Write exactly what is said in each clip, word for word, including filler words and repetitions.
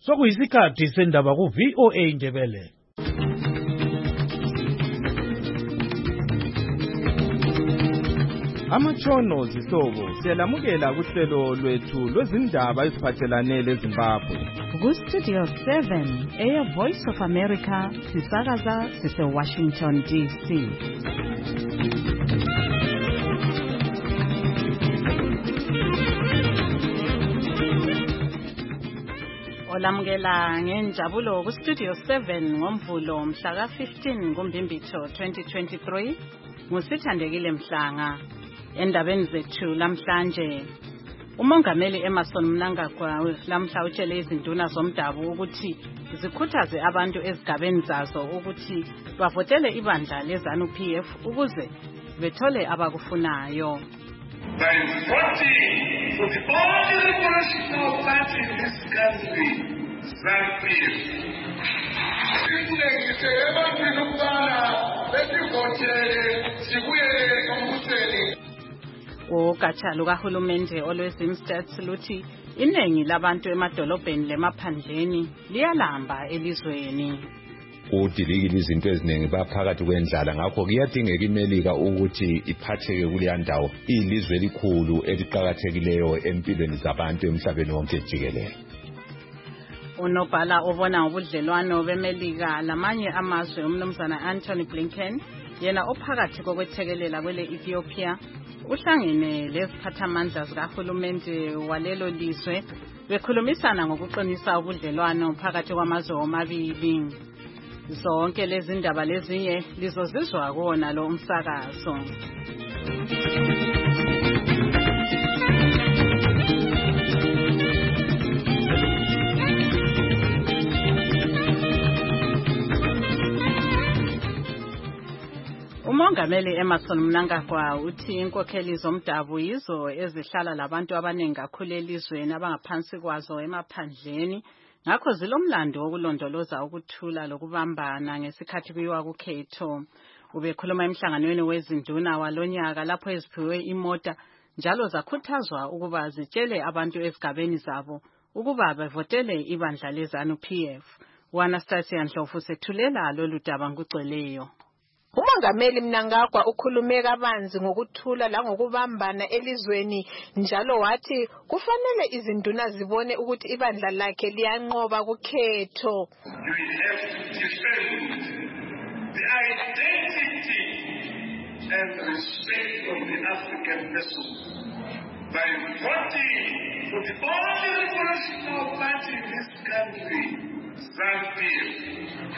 Sokuyisikhathi sendaba ku V O A Ndebele. Amatshono zihlobo siyalamukela kuhlelo lwethu lwezindaba eziphathelane leZimbabwe. Ku Studio seven, Air Voice of America, sisakaza sise Washington D C. Olamukela ngenjabulo ku Studio seven ngomvulo mhla ka fifteen kuMbimbithi twenty twenty-three. Ngusithandekile Mhlanga. Endabeni zethu lamhlanje uMongameli Emmerson Mnangagwa lamhla utshele izinduna zomdabu ukuthi zikhuthaze abantu ezigabeni zazo ukuthi bavotele ibandla leZANU P F ukuze bethole abakufunayo. By voting for the only revolutionary party in this country, ZANU P F. Sinengise ebantwini ukubana besivotele sibuyele embusweni. Ugatsha lukahulumende olweZimstats luthi iningi labantu emadolobheni lemaphandleni liyalamba elizweni. Udilikile izinto eziningi baphakathi kwendlala ngakho kuyadingeka iMelika ukuthi iphatheke kuleya ndawo ilizwe elikhulu eliqhakathekileyo empilweni zabantu emhlabeni wonke jikelele. Unobhala obona ngobudlelwano beMelika lamanye amazwe umnumzana Anthony Blinken yena ophakathi kokwethekelela kwele Ethiopia uhlangene leziphathamandla zikahulumende walelo lizwe bekhulumisana ngokuqinisa ubudlelwano phakathi kwamazwe omabili. Zonke lezi ndaba lezinye lizozizwa kona lo umsakazo. uMongameli Emmerson Mnangagwa uthi inkokheli zomdabu yizo ezihlala labantu abaningi kakhulu elizweni abangaphansi kwazo emaphandleni ngakho zilomlando wokulondoloza ukuthula lokubambana ngesikhathi kuyiwa kukhetho. Ubekhuluma emhlanganweni wezinduna walonyaka lapho eziphiwe imota njalo zakhuthazwa ukuba zitshele abantu ezigabeni zabo ukuba bevotele ibandla leZANU P F. uAnastasia Ndlovu sethulela lolu daba ngugcweleyo. uMongameli Mnangagwa ukhulume kabanzi ngokuthula la ngokubambana elizweni njalo wathi kufanele izinduna zibone ukuthi ibandla lakhe liyanqoba kukhetho. The identity and respect of the African person by voting for the only revolutionary party in this country, ZANU P F.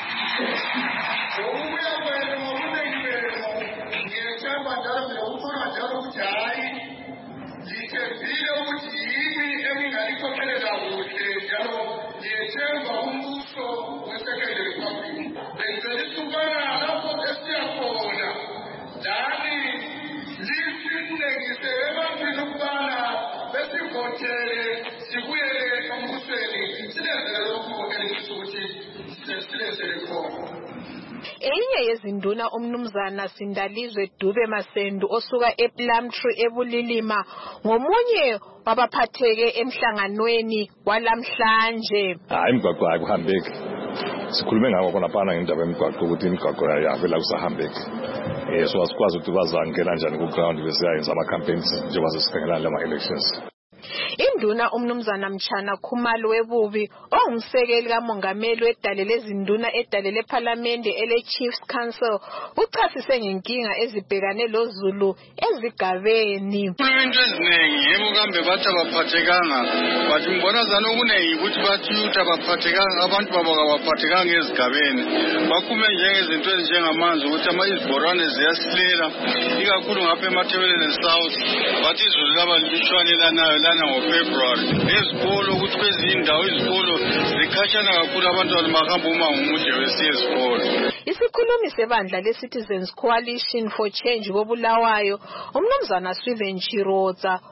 Enye yezinduna umnumzana Sindalizwe Dube Masendu osuka ePlumtree eBulilima ngomunye wabaphatheke emhlanganweni walamhlanje. Hayi imigwaqo ayikuhambeki. Sikhulume ngako khona phana ngendaba yemigwaqo ukuthi imigwaqo yavela kusahambeki. Eh so asikwazi ukuthi bazangena kanjani ku ground bese yayenza ama campaigns njengoba sesikhangela lama elections. Induna umnumzana Mchana Khumalo webubi ongumsekeli kaMongameli wedale lezinduna edale leParliament ele Chiefs Council uchasise ngenkinga ezibhekane loZulu ezigabeni. Into eziningi yebo kambe bathi abaphathekanga bathi mbona zana okuningi ukuthi bathi utha abaphathekanga abantu babo abaphathekanga ezigabeni bakhume njengezinto ezinjengamanzi ukuthi ama izibhorane ziyasilela ikakhulu ngapha eMathebeleni South bathi izulu laba lishwanela nayo lana ngoFebruary ezikolo ukuthi kwezindawo izikolo zikhashana kakhulu abantu abahamba uma umude wesiye esikolo. Isikhulumi sebandla leCitizens Coalition for Change koBulawayo umnumzana Swiven Chiroza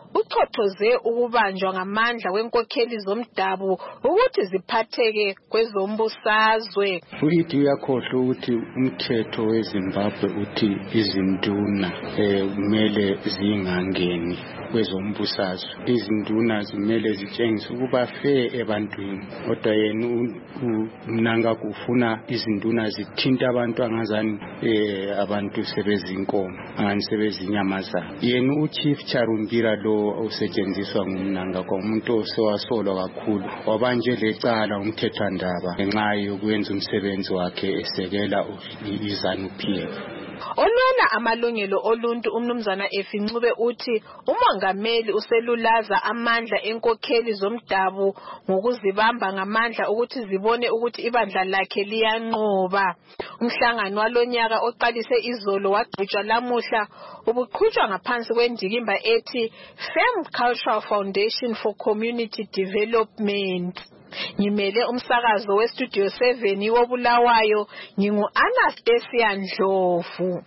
uqothoze ukubanjwa ngamandla kwenkokheli zomdabu ukuthi ziphatheke kwezombusazwe. Uyithi uyakhohlwa ukuthi umthetho weZimbabwe uthi izinduna kumele zingangeni kwezombusazwe. Izinduna zimele zitshengise ukuba fair ebantwini, kodwa yena uMnanga kufuna izinduna zithinta abantu angazani abantu sebezinkomo angani sebezinyamazana. Yena uChief Charumbira lo osetshenziswa nguMnanga umuntu osewasolwa kakhulu wabanje lecala umthethwandaba ngenxa yokwenza umsebenzi wakhe esekela iZANU-P F. Olwela amalungelo oluntu uMnumzana Efincube uthi umongameli uselulaza amandla enkokheli zomdabu ngokuzibamba ngamandla ukuthi zibone ukuthi ibandla lakhe liyanqoba. Umhlangano walonyaka oqalise izolo wagqitshwa lamuhla ubuqhutshwa ngaphansi kwendikimba ethi Firm Cultural Foundation for Community Development. Ngimele umsakazo westudio seven wobulawayo ngingu Anastasia Ndlovu.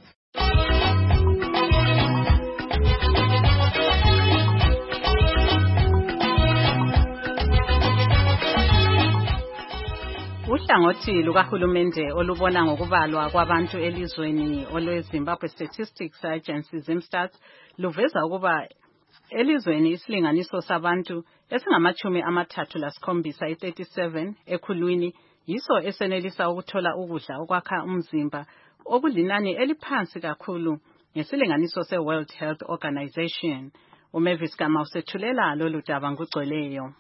Uhlangothi lukahulumende olubona ngokubalwa kwabantu elizweni olweZimbabwe Statistics Agency ZimStats luveza ukuba elizweni isilinganiso sabantu esingamachumi amathathu lasikhombisa i-thirty-seven ekhulwini yiso esenelisa ukuthola ukudla okwakha umzimba okulinani eliphansi kakhulu ngesilinganiso se-World Health Organization. uMavis Gama usethulela lolu daba ngugcweleyo.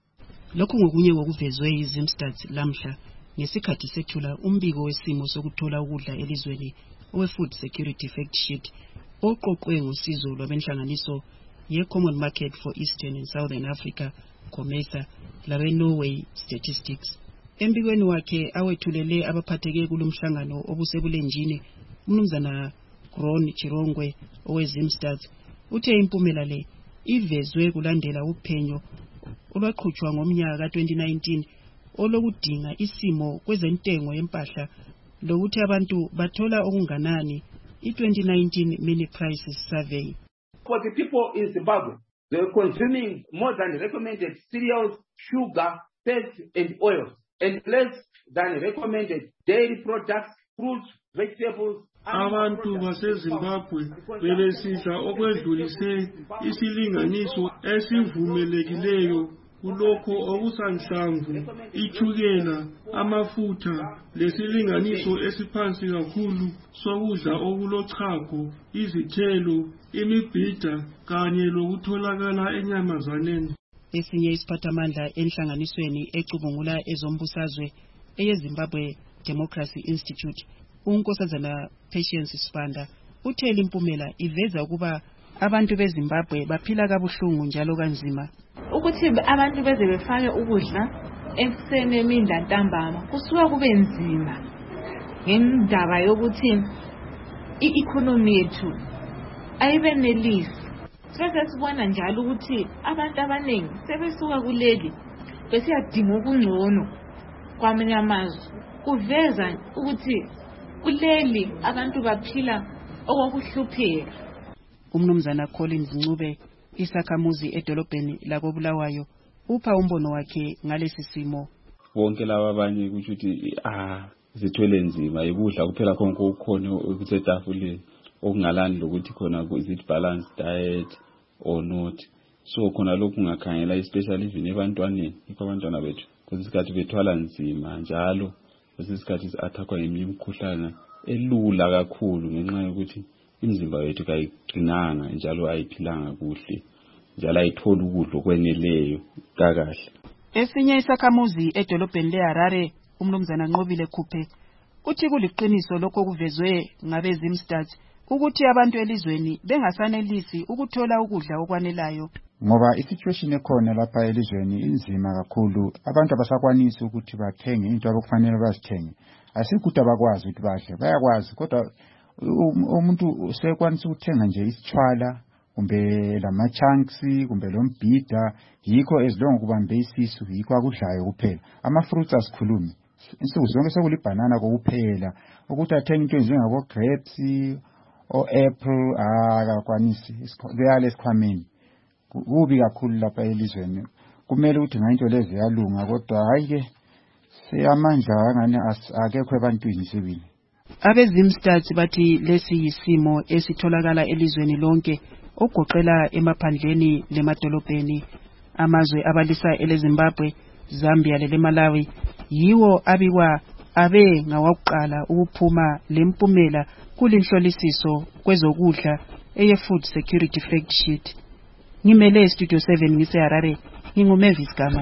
Lokhu ngokunye okuvezwe yiZimStats lamhla ngesikhathi sethula umbiko wesimo sokuthola ukudla elizweni owe-Food Security Fact Sheet oqoqwe ngosizo lwabenhlanganiso ye-Common Market for Eastern and Southern Africa, COMESA, labe-Norway Statistics. Embikweni wakhe awethulele abaphatheke kulomhlangano obusebulenjini, uMnumzana Gron Chirongwe oweZimStats uthe impumela le ivezwe kulandela uphenyo olwaqhutshwa ngomnyaka ka twenty nineteen olokudinga isimo kwezentengo yempahla lokuthi abantu bathola okunganani i-twenty nineteen mini prices survey. For the people in Zimbabwe, they are consuming more than recommended cereals, sugar, fats and oils, and less than recommended dairy products, fruits, vegetables. Abantu baseZimbabwe belesiza okwedlulise isilinganiso esivumelekileyo kulokho okusanhlamvu, ithukela, amafutha, lesilinganiso esiphansi kakhulu sokudla okulochago, izithelo, imibhida kanye lokutholakala enyamazaneni. Esinye isiphathamandla enhlanganisweni ecubungula ezombusazwe eyeZimbabwe Democracy Institute, uNkosazana Patience Sibanda uthela impumela iveza ukuba abantu beZimbabwe baphila kabuhlungu njalo kanzima. Ukuthi abantu beze befake ukudla ekuseni emini ntambama kusuka kube nzima ngendaba yokuthi i-economy yethu ayibenelisi. Bese sibona njalo ukuthi abantu abaningi sebesuka kuleli besiyadinga ukungcono kwamanye amazwe. Kuveza ukuthi kuleli abantu baphila okwakuhlupheka. uMnumzana Collins Ncube isakhamuzi edolobheni lakobulawayo upha umbono wakhe ngalesi simo. Bonke laba abanye ukuthi ah zithwele nzima ikudla kuphela konke ukukhona ukuthetafuleni okungalani lokuthi khona is it balanced diet or not. So khona lokhu ngakhangela especially even ebantwaneni ikho abantwana bethu kuzisikhathi bethwala nzima njalo kuzisikhathi athakwa imikhuhlane elula kakhulu ngenxa yokuthi imizimba yethu kayiqinanga njalo ayiphilanga kuhle njalo ayithola ukudla okweneleyo kakahle. Esinye isakhamuzi edolobheni leHarare uMnumzana Nqobile Khuphe uthi kuliqiniso lokho kuvezwe ngabe ZimStats ukuthi abantu elizweni bengasanelisi ukuthola ukudla okwanelayo. Ngoba isituation ekhona lapha elizweni inzima kakhulu, abantu abasakwanisi ukuthi bathenge into abakufanele bazithenge. Asikuthi abakwazi ukuthi badle, bayakwazi kodwa umuntu sekwanisa ukuthenga nje isithwala kumbe lama chunks kumbe lombhida, yikho ezilongo kubambe isisu, yikho akudlayo kuphela. Ama fruits asikhulumi, insuku zonke sekulibanana kokuphela, ukuthi athenge into njengabo grapes o apple akakwanisi beyale esikhwameni. kubi kakhulu lapha elizweni kumele ukuthi ngayinto lezi yalunga kodwa hayi ke seyamandla angane akekho ebantwini sibili. Abezimstats bathi lesi yisimo esitholakala elizweni lonke ogoqela emaphandleni lemadolobheni. Amazwe abalisa eleZimbabwe, Zambia leMalawi yiwo abikwa abe ngawokuqala ukuphuma lempumela kulinhlolisiso kwezokudla eye Food Security Fact Sheet. Ngimele Studio seven ngise Harare, nginguMavis Gama.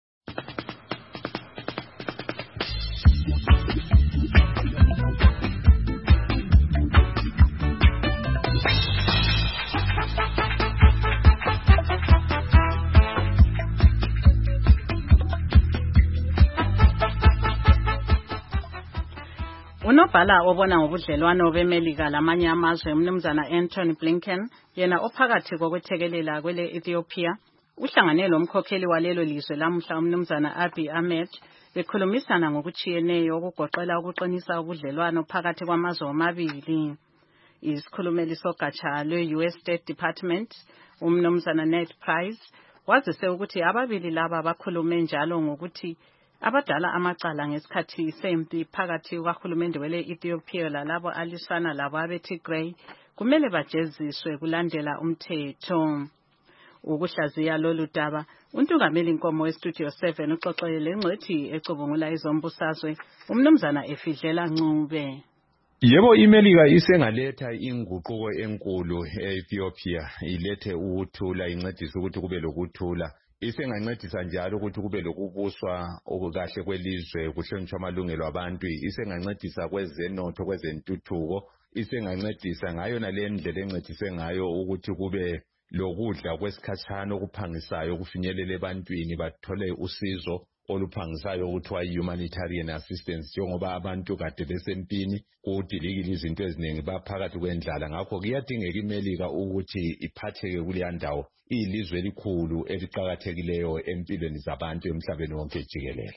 Unobhala obona ngobudlelwano beMelika lamanye amazwe umnumzana Anthony Blinken yena ophakathi kokwethekelela kwele Ethiopia uhlangane lomkhokheli walelo lizwe lamhla umnumzana Abiy Ahmed bekhulumisana ngokuchiyeneyo okugoqela ukuqinisa ubudlelwano phakathi kwamazwe amabili. Isikhulumeli sogatsha lwe-U S State Department umnumzana Ned Price wazise ukuthi ababili laba bakhulume njalo ngokuthi abadala amacala ngesikhathi sempi phakathi kwahulumende wele Ethiopia lalabo alisana labo abeTigray kumele bajeziswe kulandela umthetho. Ukuhlaziya lolu daba untungameli inkomo weStudio seven uxoxele lengcwethi ecubungula izombusazwe umnumzana Efidlela Ncube. Yebo, iMelika isengaletha inguquko enkulu eEthiopia, ilethe ukuthula, incedisa ukuthi kube lokuthula. Isengancedisa njalo ukuthi kube lokubuswa okukahle kwelizwe, kuhlonishwa amalungelo abantu, isengancedisa kwezenotho, kwezentuthuko, isengancedisa ngayo nale ndlela encedise ngayo ukuthi kube lokudla kwesikhatshana okuphangisayo kufinyelele ebantwini bathole usizo oluphangisayo okuthiwa humanitarian assistance, njengoba abantu kade besempini kudilikile izinto eziningi baphakathi kwendlala. Ngakho kuyadingeka iMelika ukuthi iphatheke kuleya ndawo, ilizwe elikhulu eliqhakathekileyo empilweni zabantu emhlabeni wonke jikelele.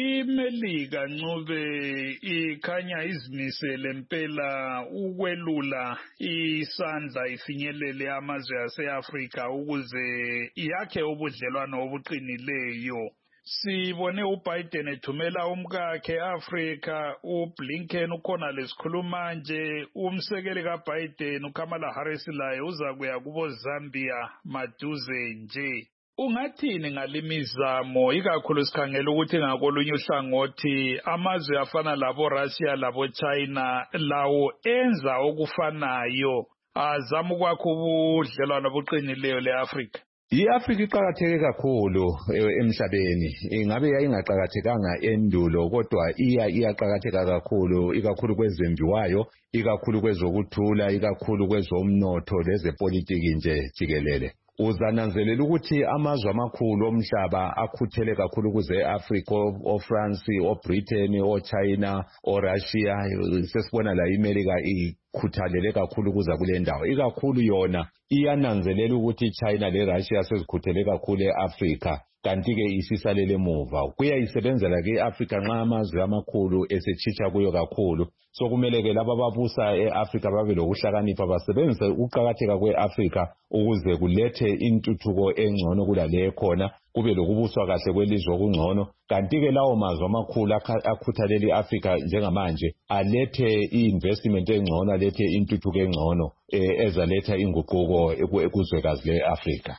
iMelika Ncube ikhanya izimisele impela ukwelula isandla ifinyelele amazwe aseAfrika ukuze yakhe ubudlelwano obuqinileyo. Sibone uBiden ethumela umkakhe eAfrika, uBlinken ukhona lesikhuluma nje, umsekeli kaBiden uKamala Harris laye uza kuya kubo Zambia maduze nje. Ungathini ngalimizamo ikakhulu sikhangela ukuthi ngakolunye uhlangothi amazwe afana labo Russia labo China lawo enza okufanayo azama ukwakha ubudlelwano obuqinileyo leAfrika? iAfrika iqhakatheke kakhulu emhlabeni, ingabe yayingaqhakathekanga endulo kodwa iya iyaqhakatheka kakhulu, ikakhulu kwezembiwayo, ikakhulu kwezokuthula, ikakhulu kwezomnotho lezepolitiki nje jikelele. Uzananzelela ukuthi amazwe amakhulu omhlaba akhuthele kakhulu kuze eAfrika, oFrance, oBritain, oChina, oRussia, sesibona la iMelika ikhuthalele kakhulu kuza kule ndawo. Ikakhulu yona iyananzelela ukuthi iChina leRussia sezikhuthele kakhulu eAfrika, kanti ke isisalele emuva. Kuyayisebenzela ke eAfrika nxa amazwe amakhulu esetshisha kuyo kakhulu. So kumele ke laba babusa eAfrika babe lokuhlakanipha, basebenzise ukuqhakatheka kweAfrika ukuze kulethe intuthuko engcono kulale khona, kube lokubuswa kahle kwelizwe okungcono. Kanti ke lawo mazwe amakhulu akhuthalele iAfrika njengamanje alethe iinvestment engcono, alethe intuthuko engcono ezaletha inguquko ekuzwekazi leAfrika.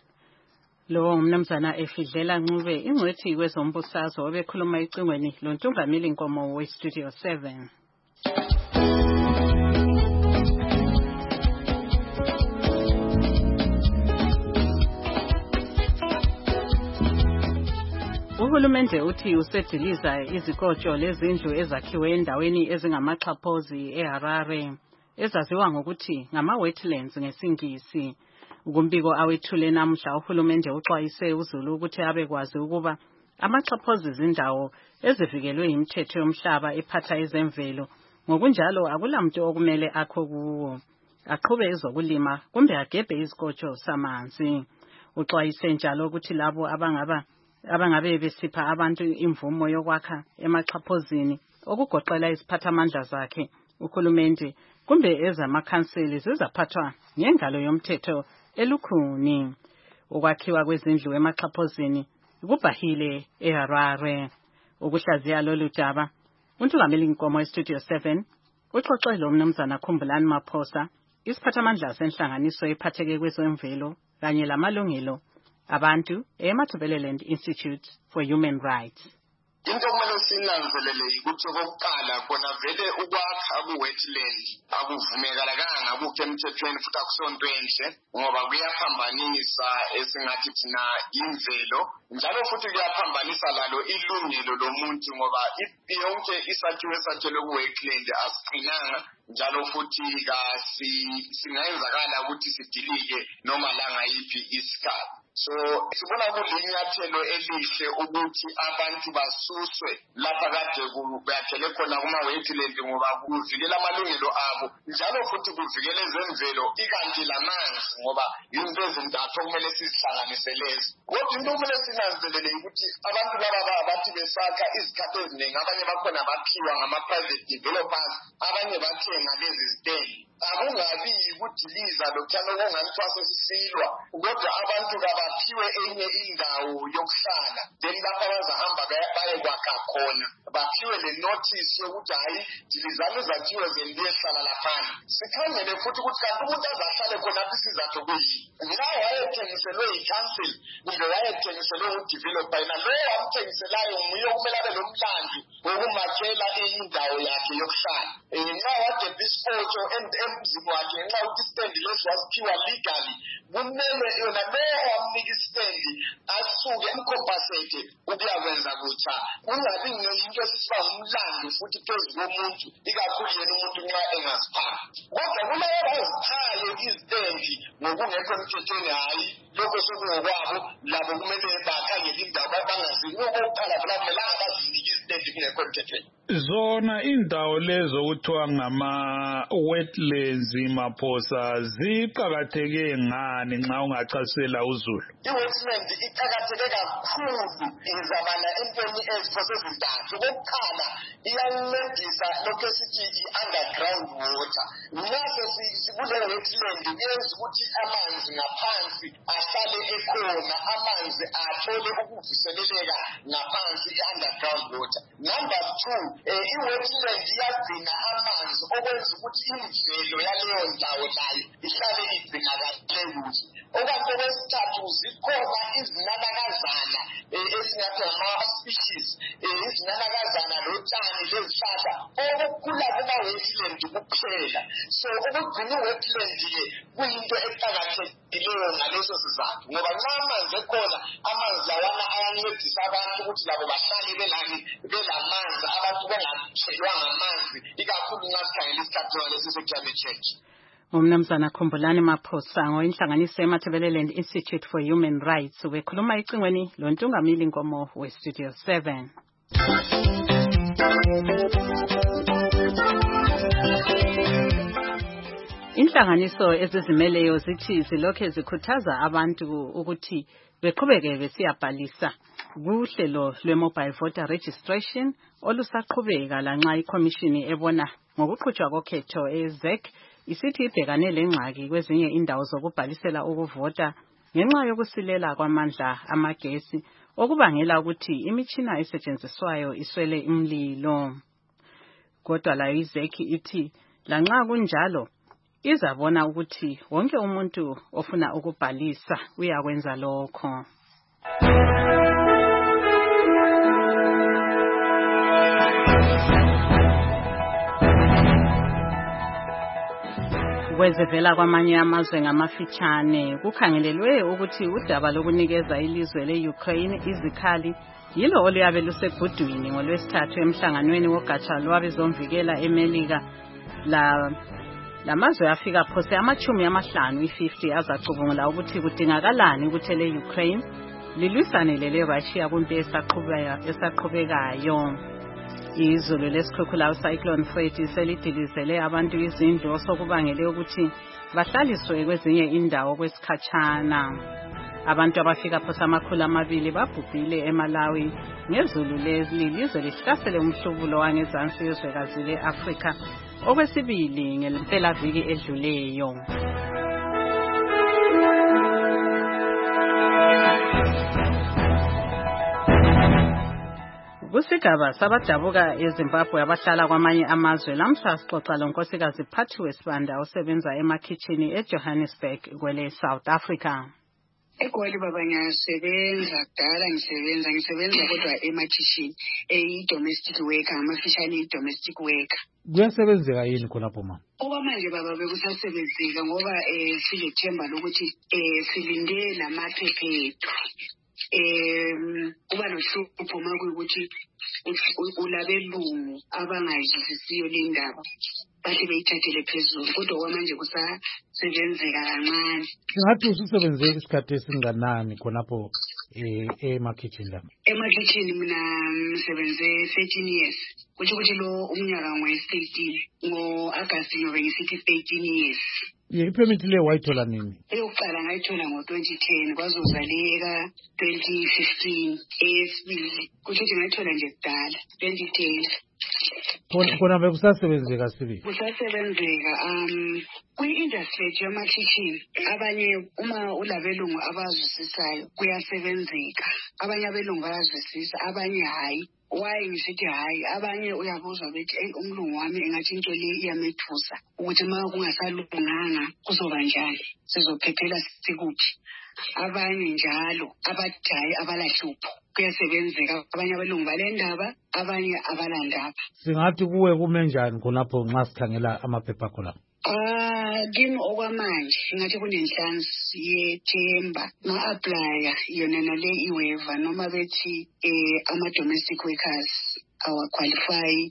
Lo umnumzana Efidlela Ncube ingcwethi kwezombusazwe obekhuluma icingweni lontungameli inkomo weStudio seven. Uhulumende uthi usediliza izikotsho lezindlu ezakhiwe endaweni ezingamaxhaphozi eHarare ezaziwa ngokuthi ngama-wetlands ngesingisi. Kumbiko awethule namhla uhulumende uxwayise uZulu ukuthi abekwazi ukuba amaxhaphozi izindawo ezivikelwe imithetho yomhlaba ephatha izemvelo, ngokunjalo akulamuntu okumele akho kuwo, aqhube ezokulima kumbe agebhe izikotsho samanzi. Uxwayise njalo ukuthi labo abangaba abangabe besipha abantu imvumo yokwakha emaxhaphozini okugoqela isiphathamandla zakhe uhulumende kumbe ezamakhanseli zizaphathwa ngengalo yomthetho elukhuni. ukwakhiwa kwezindlu emaxhaphozini kubhahile eHarare. Ukuhlaziya lolu daba uNtungameli Nkomo eStudio seven uxoxe lo mnumzana Khumbulani Maphosa, isiphathamandla senhlanganiso ephatheke kwezemvelo kanye lamalungelo abantu eMatabeleland Institute for Human Rights. Into okumele sinanzelele ukuthi okokuqala kona vele ukwakha ku-wetland akuvumekalanga akukho emthethweni futhi akusonto enhle ngoba kuyaphambanisa esingathi thina imvelo njalo futhi kuyaphambanisa lalo ilungelo lomuntu ngoba yonke isakhiwo esakhelwe ku-wetland asiqinanga njalo futhi kasi singayenzakala ukuthi sidilike noma la ngayiphi isikhathi. So sibona kulinyathelo elihle ukuthi abantu basuswe lapha kade kuyakhele khona kuma-wetland ngoba kuvikela amalungelo abo njalo futhi kuvikela ezemvelo ikanti lamanzi ngoba into ezintathu okumele sizihlanganise lezo. Kodwa into okumele sinanzelele ukuthi abantu laba bathi besakha izikhathi eziningi abanye bakhona baphiwa ngama-private developers abanye bathenga lezi zitendi. Akungabi yikudiliza lokuthana okunganithiwa sesisilwa kodwa abantu kabaphiwe enye indawo yokuhlala then lapha bazahamba baye kwakha khona baphiwe le notice yokuthi hayi dilizani izakhiwo zenu liyehlala laphana. Sikhangele futhi ukuthi kanti umuntu azahlale khona apho isizathu kuyini la wayethengiselwe i-council kumbe wayethengiselwe udeveloper yena loyo wamthengiselayo nguye okumele abe lomlando wokumakhela indawo yakhe yokuhlala nxa wadebha isifotsho emzini wakhe nxa ukuthi istendi lesi wasiphiwa legally kumele yona loyo wamnika istendi asuke emcompensate ukuyakwenza kutsha kungabi into esisiba ngumlando futhi phezu komuntu ikakhulu yena umuntu nxa engaziphathi. Kodwa kulabo abaziphayo istendi ngokungekho emthethweni hayi lokho sokungokwabo labo kumele bakhangele indawo bangaziniki okokuqala phela kumelanga bazinike istendi kungekho emthethweni. Zona indawo lezo kuthiwa ngama-wetlands Maphosa ziqakatheke ngani nxa ungachasisela uZulu? I-wetland iqakatheke kakhulu izabala entweni eziphose zintathu. Okokuqala iyancedisa lokho esithi i-underground water. Nxa sikule wetland kuyenza ukuthi amanzi ngaphansi ahlale ekhona amanzi athole ukuvuseleleka ngaphansi i-underground water. Number two, i-wetland iyagcina amanzi okwenza ukuthi imvelo yaleyo ndawo nayo ihlale igcinakale kuhle. Okanti okwesithathu zikhona izinanakazana esingathi ama-species izinanakazana lotshani lezihlahla okukhula kuma-wetland kuphela. So ukugcina i-wetland-ke kuyinto eqakathekileyo ngaleso sizathu ngoba nxa amanzi ekhona amanzi lawana ayancedisa abantu ukuthi labo bahlale belani belamanzi abantu bengathelwa ngamanzi ikakhulu nxa sikhangela isikhathi ngalesi se-climate change. Umnumzana Khumbulani Maphosa ngoyinhlanganiso eMatabeleland Institute for Human Rights wekhuluma ecingweni loNtungameli Nkomo weStudio seven. Inhlanganiso ezizimeleyo zithi zilokhe zikhuthaza abantu ukuthi beqhubeke besiyabhalisa kuhlelo lwe-mobile voter registration olusaqhubeka lanxa ikhomishini ebona ngokuqhutshwa kokhetho e-Z E C isithi ibhekane lengxaki kwezinye indawo zokubhalisela ukuvota ngenxa yokusilela kwamandla amagesi okubangela ukuthi imitshina esetshenziswayo iswele imlilo. Kodwa la i-Z E C ithi lanxa kunjalo izabona ukuthi wonke umuntu ofuna ukubhalisa uyakwenza lokho. Kwezevela kwamanye amazwe ngamafitshane kukhangelelwe ukuthi udaba lokunikeza ilizwe le-Ukraine izikhali yilo oluyabe lusegudwini ngolwesithathu emhlanganweni wogatsha lwabezomvikela eMelika la lamazwe afika phose amachumi amahlanu i-fifty azacubungula ukuthi kudingakalani ukuthi le-Ukraine lilwisane lele-Russia kumbe esaqhubekayo. Izulu lesikhukhula ucyclone Freddy selidilizele abantu izindlu osokubangele ukuthi bahlaliswe kwezinye indawo kwesikhatshana. Abantu abafika phose amakhulu amabili babhubhile eMalawi ngezulu lelizwe lihlasele umhlubulo wangezansi yezwekazi le-Afrika okwesibili ngempelaviki edluleyo. Kusigaba sabadabuka eZimbabwe abahlala kwamanye amazwe lamhla sixoxa lonkosikazi Phathiwe Sibanda osebenza emakhitchini eJohannesburg kwele South Africa. Egoli baba ngiyasebenza kudala ngisebenza ngisebenza kodwa emakhitchini eyi-domestic worker amafishane i-domestic worker. Kuyasebenzeka yini khonapho mama? Okwamanje baba bekusasebenzeka ngoba eh silethemba lokuthi eh silinde lamaphepha ethu. Eh kuba nohlupho makuyukuthi ulabelungu abangayizwisisiyo le ndaba bahle beyithathele phezulu kodwa kwamanje kusasebenzeka kancane. Singathi usisebenzeke isikhathi esinganani khonapho eh emakhitchini la? Emakhitchini mina ngisebenze thirteen years. Kuthi ukuthi lo umnyaka ngowe-thirteen ngo-August nyobe ngisithi thirteen years. Ipermit le wayithola nini? Eyokuqala ngayithola ngo-twenty ten kwazozaleka twenty fifteen eyesibili kuthi ukuthi ngayithola nje kudala twenty ten. Khona bekusasebenzeka sibi? Kusasebenzeka um kwi-industry yethu yamakhitchini abanye uma ulabelungu abazwisisayo kuyasebenzeka. Abanye abelungu bayazwisisa abanye hayi. Why ngisithi hayi abanye uyabuzwa bethi umlungu wami engathi into le iyamethusa ukuthi uma kungasalunganga kuzoba njani sizophephela sikuthi. Abanye njalo abajayi abalahlupho kuyasebenzeka abanye abelungu balendaba abanye abalandaba. Singathi kuwe kume njani khonapho nxa sikhangela amaphepha akho la? Ah kimi okwamanje ngathi kunenhlansi yethemba nga-aplya yona nale iweva noma bethi eh ama domestic workers awaqualify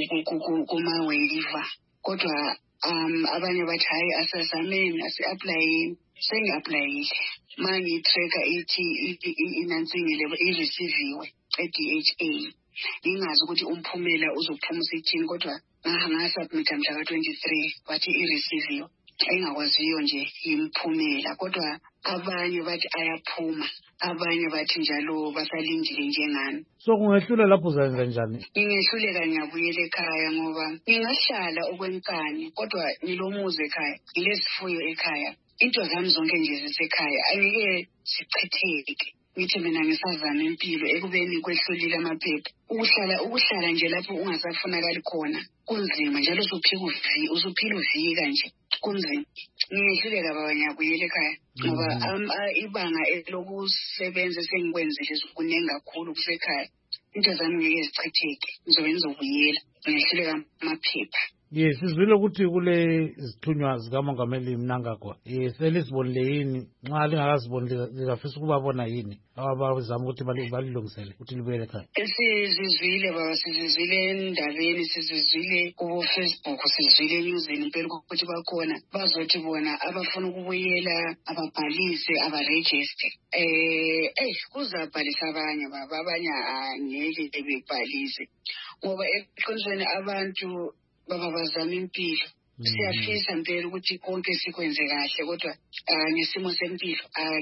kuma-waiver kodwa um abanye bathi hayi asazameni asi-aplayeni sengi-aplayile mangiyi-tracker ithi inansingile i-receiviwe e-D H A ngingazi ukuthi umphumela uzophuma usithini kodwa ngasubmita mhla ka-twenty-three bathi i-receiviwe engakwaziyo nje imphumela kodwa abanye bathi ayaphuma abanye bathi njalo basalindile njengani. So kungehlule lapho uzayenza njani? Ngingehluleka ngiyabuyela ekhaya ngoba ngingahlala okwenkani kodwa ngilomuzi ekhaya ngilesifuyo ekhaya into zami zonke nje zisekhaya angeke sichitheke. Ngithi mina ngisazama impilo ekubeni kwehlulile amaphepha ukuhlala ukuhlala nje lapho ungasafunakali khona kunzima njalo usuphika uvi usuphila uvika nje kunzima. Ngiyehluleka baba ngiyabuyela ekhaya ngoba ibanga elokusebenza sengikwenzile kunengi kakhulu kusekhaya into zami ngeke zichitheke ngizobe ngizobuyela ngiyehluleka amaphepha. Yes, sizwile ukuthi kule izithunywa zikamongameli Mnangagwa eh selisibonile yini nxa lingakaziboni lingafisa ukubabona yini abazama ukuthi balilungisele ukuthi libuyele ekhaya? Sizizwile baba sizizwile endabeni sizizwile ku Facebook sizizwile newsini impela ukuthi bakhona bazothi bona abafuna ukubuyela ababhalise abaregister eh eh kuzabhalisa abanye baba abanye angeke bebhalise ngoba eqinisweni abantu baba bazama impilo. Siyafisa impela ukuthi konke sikwenze kahle kodwa ngesimo sempilo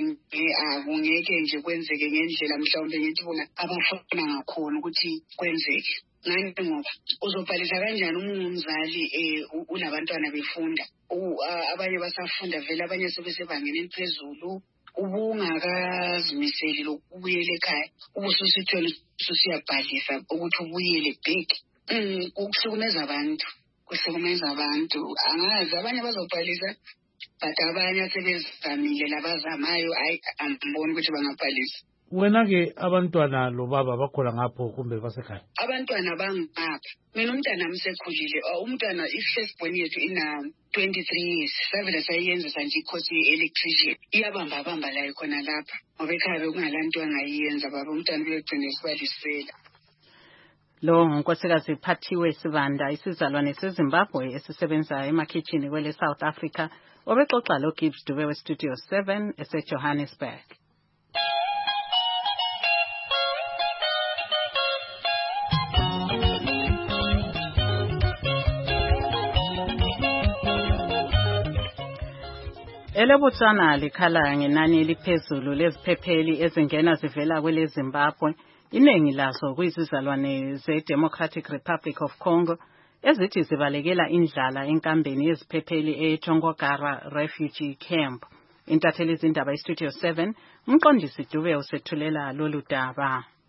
akungeke nje kwenzeke ngendlela mhlawumbe ngithi bona abafuna ngakhona ukuthi kwenzeke. Ngani ngoba uzobhalisa kanjani uma ungumzali eh unabantwana befunda abanye basafunda vele abanye sebesebangeni eliphezulu ubungakazimiseli lokubuyela ekhaya ubususithwele ususiyabhalisa ukuthi ubuyele back. Mm ukuhlukumeza abantu kuhlukumeza abantu angazi abanye bazobhalisa but abanye sebezamile labazamayo ayi angiboni ukuthi bangabhalisa. Wena ke abantwana lo baba bakhona ngapho kumbe basekhaya? Abantwana bangapha mina umntana amsekhulile umntwana i-first born yethu ina twenty-three years savele sayenza nje i-course ye-electrician iyabamba bamba la khona lapha ngoba ekhaya bekungalanto angayenza baba umntwana uyegcina esibalisela. Lo nkosikazi Phathiwe Sibanda isizalwane seZimbabwe esisebenza emakhitchini kwele South Africa obexoxa lo Gibbs Dube we Studio seven eseJohannesburg. EleBotswana likhala ngenani eliphezulu leziphepheli ezingena zivela kwele Zimbabwe. Iningi lazo kuyizizalwane ze-Democratic Republic of Congo ezithi zibalekela indlala enkambeni yeziphepheli eTongogara Refugee Camp. Intatheli izindaba iStudio seven, umqondisi Dube usethulela lolu daba.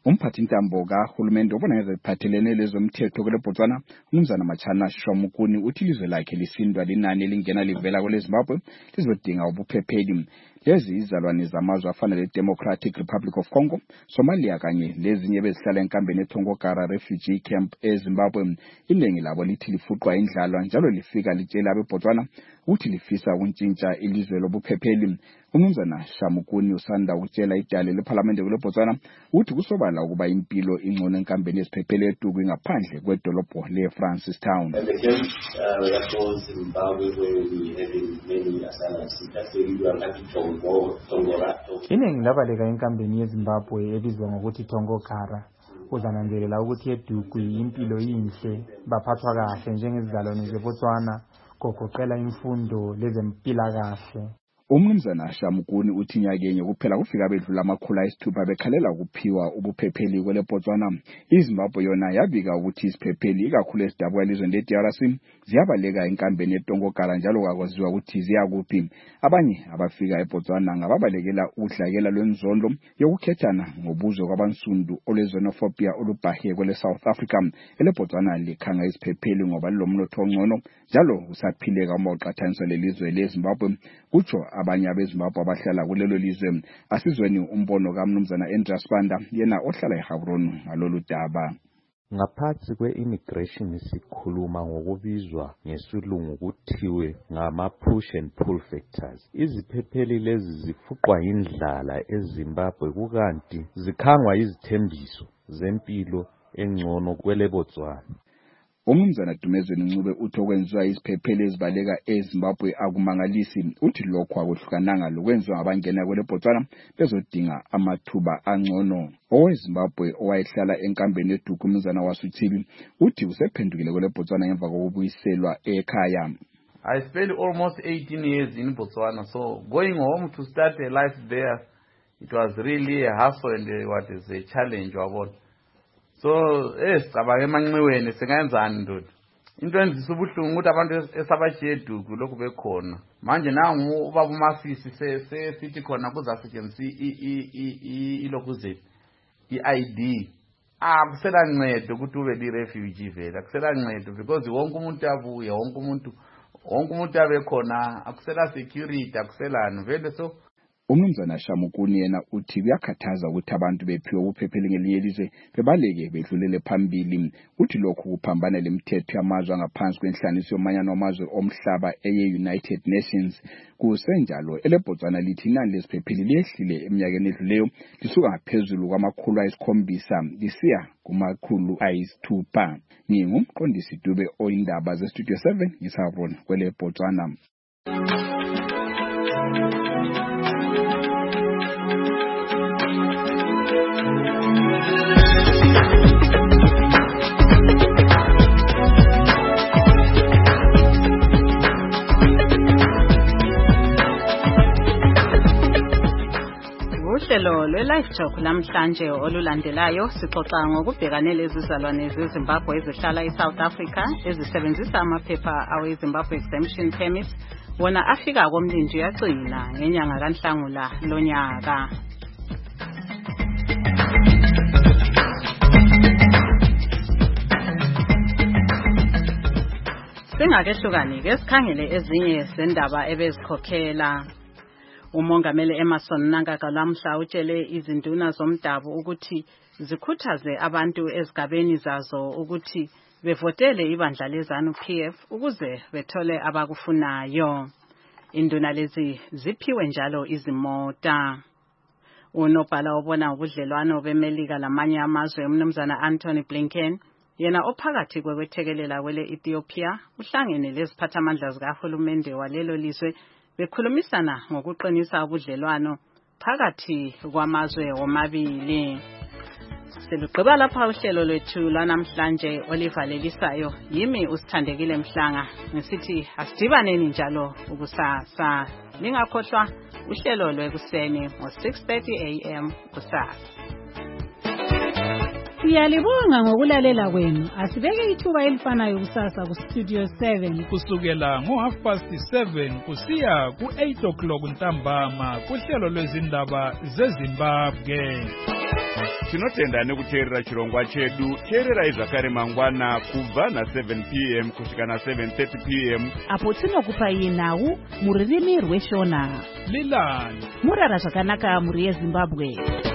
Umphathintambo kahulumende obona ngeziphathelene lezomthetho kule Botswana uMnumzana Machana Shwamukuni uthi ilizwe lakhe lisindwa linani elingena livela kwele Zimbabwe lizodinga ubuphepheli. Lezi izalwane zamazwe afana le-Democratic Republic of Congo, Somalia kanye lezinye bezihlala enkambeni eTongokara Refugee Camp eZimbabwe, iningi labo lithi lifuqwa indlala njalo lifika litshela abeBotswana ukuthi lifisa ukuntshintsha ilizwe lobuphepheli. Umnumzana Shamukuni usanda ukutshela idale leParliament kule Botswana ukuthi kusobala ukuba impilo ingcono enkambeni eziphephele eDuku ngaphandle kwedolobho leFrancis Town. And the camp uh, that was in Zimbabwe where we having many asylum seekers, we are happy to go Tongora. Iningi labaleka enkambeni yeZimbabwe ebizwa ngokuthi Tongokara uzananzelela ukuthi eDuku impilo inhle baphathwa kahle njengezizalwane zeBotswana kogoqela imfundo lezempilakahle. Umnumzana Shamukuni uthi nyakenye kuphela kufika bedlula amakhulu ayisithupha bekhalela ukuphiwa ubuphepheli kwele Botswana. iZimbabwe yona yabika ukuthi isiphepheli ikakhulu esidabwa elizweni le-D R C ziyabaleka enkambeni yeTongokara njalo kwakwaziwa ukuthi ziyakuphi. Abanye abafika eBotswana ngababalekela udlakela lwenzondo yokukhethana ngobuzwe kwabansundu olwezenophobia olubhahe kwele South Africa. Ele Botswana likhanga isiphepheli ngoba lilomnotho ongcono njalo usaphileka uma uqhathaniswa lelizwe leZimbabwe. Kutsho abanye abeZimbabwe abahlala kulelo lizwe. Asizweni umbono kaMnumzana Andreas Banda yena ohlala eGaborone ngalolu daba. Ngaphansi kwe-immigration sikhuluma ngokubizwa ngesilungu kuthiwe ngama-push and pull factors. Iziphepheli lezi zifuqwa indlala eZimbabwe kukanti zikhangwa izithembiso zempilo engcono kwele Botswana. Umnumzana Dumezweni Ncube uthi okwenziwa iziphepheli ezibaleka eZimbabwe akumangalisi, uthi lokho akuhlukananga lokwenziwa abangena kwele Botswana bezodinga amathuba angcono. OweZimbabwe owayehlala enkambeni yeDuku uMnumzana Wasuthibi uthi usephendukile kwele Botswana ngemva kokubuyiselwa ekhaya. I spent almost eighteen years in Botswana, so going home to start a life there, it was really a hassle and a, what is a challenge wabona. So yes abake emanxiweni singenzani ndoda into enzisa ubuhlungu ukuthi abantu esabashiye eDuku lokhu bekhona manje nangu ubaba uMasisi se sithi khona kuzasetshenziswa ilokuzeti i-I D akusela ncedo ukuthi ube li-refugee vele akusela ncedo because wonke umuntu abuye wonke umuntu wonke umuntu abekhona akusela security akuselani vele. So Umnumzana Shamukuni yena uthi kuyakhathaza ukuthi abantu bephiwe ubuphepheli ngelinye ilizwe bebaleke bedlulele phambili. Uthi lokhu kuphambana lemithetho yamazwe angaphansi kwenhlanganiso yomanyano wamazwe omhlaba eye-United Nations. Kusenjalo ele Botswana lithi inani lesiphepheli liyehlile eminyakeni edluleyo lisuka ngaphezulu kwamakhulu ayisikhombisa lisiya kumakhulu ayisithupha. Ngingumqondisi Dube oyindaba ze-Studio seven ngisabona kwele Botswana. Uhlelo lwe-Life Talk namhlanje olulandelayo sixoxa ngokubhekane lezizalwane zeZimbabwe ezihlala eSouth Africa ezisebenzisa amaphepha awe-Zimbabwe Exemption Permit wona afika komlindi yagcina ngenyanga kaNhlangula lonyaka. Singakehlukani ke sikhangele ezinye zendaba ebezikhokhela. Umongameli Emmerson Mnangagwa lamhla utshele izinduna zomdabu ukuthi zikhuthaze abantu ezigabeni zazo ukuthi bevotele ibandla leZANU P F ukuze bethole abakufunayo. Induna lezi ziphiwe njalo izimota. Unobhala obona ubudlelwano beMelika lamanye amazwe uMnumzana Anthony Blinken yena ophakathi kwethekelela kwele Ethiopia uhlangene leziphathamandla zikahulumende walelo lizwe bekhulumisana ngokuqinisa ubudlelwano phakathi kwamazwe womabili. Selugqiba lapha uhlelo lwethu lanamhlanje olivalelisayo yimi usithandekile Mhlanga ngisithi asidibaneni njalo ukusasa. Ningakhohlwa uhlelo lwekuseni ngo six thirty a m kusasa. Siyalibonga ngokulalela kwenu. Asibeke ithuba elifanayo kusasa ku Studio seven kusukela ngo half past seven kusiya ku eight o'clock ntambama kuhlelo lwezindaba zeZimbabwe. Tinotenda nekuteerera chirongwa chedu. Teerera izvakare mangwana kubva na seven p m kusvika na seven thirty p m apo tinokupai nhau mururimi rweshona. Lilani murara zvakanaka muri yeZimbabwe.